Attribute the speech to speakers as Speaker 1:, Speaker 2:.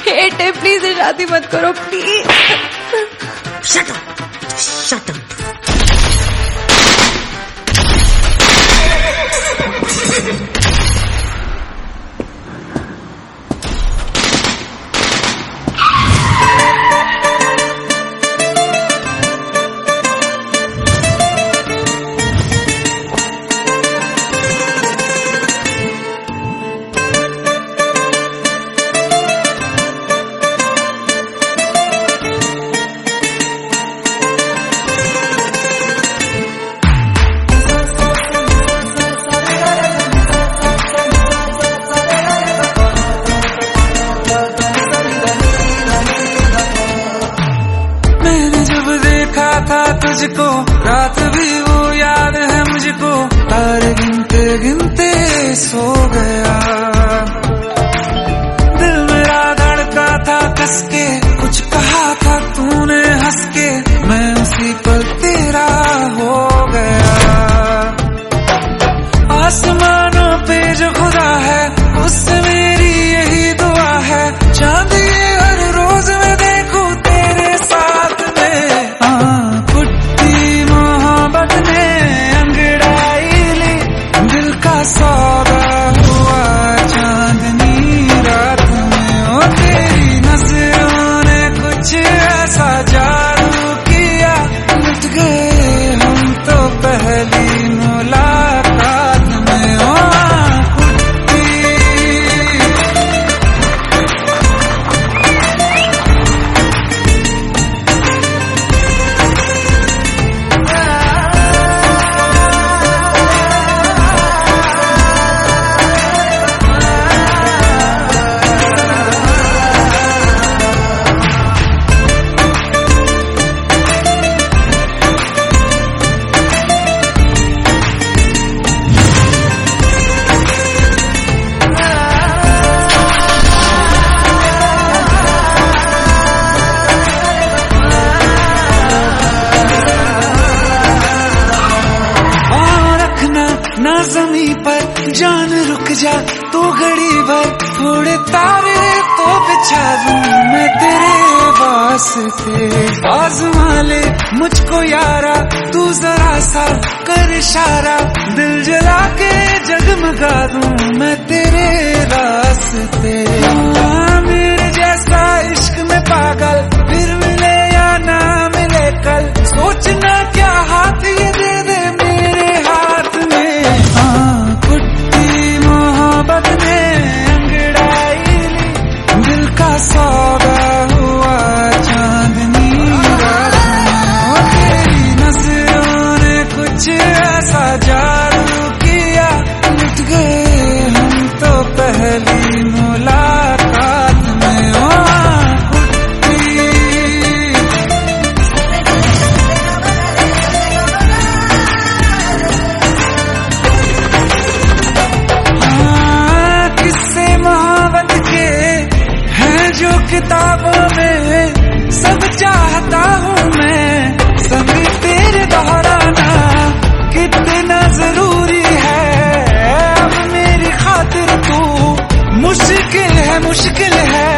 Speaker 1: Hate है, please शादी मत करो please.
Speaker 2: Shut up, shut up.
Speaker 3: था तुझको रात भी वो याद है मुझको, तारे गिनते गिनते सो गया। दिल मेरा धड़का था कस के, कुछ कहा था तूने हंस के, मैं उसी पर तेरा हो गया। आसमानों पे जो खुदा है उससे मेरी यही दुआ है, चांद ये हर रोज मैं देखूं तेरे साथ में। सौदा हुआ चांदनी रात में, ओ तेरी नजरों ने कुछ ऐसा जादू किया, लुट गए हम तो पहली मुलाकात में। ओ ना ज़मीं पर जान रुक जा तू घड़ी भर, थोड़े तारे तो बिछा दूं मैं तेरे वास्ते। आज़मा ले मुझको यारा तू जरा सा कर इशारा, दिल जला के जगमगा दूं मैं तेरे रास्ते। मेरे जैसा इश्क में पागल फिर मिले या ना मिले कल, सोचना क्या हाथ ये दे दे मेरे हाथ में। कुट्टी मोहब्बत ने अंगड़ाई ली, दिल का सौदा हुआ चांदनी रात में। तेरी नजरों ने कुछ ऐसा जादू किया, लुट गए हम तो पहली मुलाकात में। ओ किताबों में सब चाहता हूँ मैं, संग तेरे दोहराना कितना जरूरी है। अब मेरी खातिर तू मुश्किल है, मुश्किल है।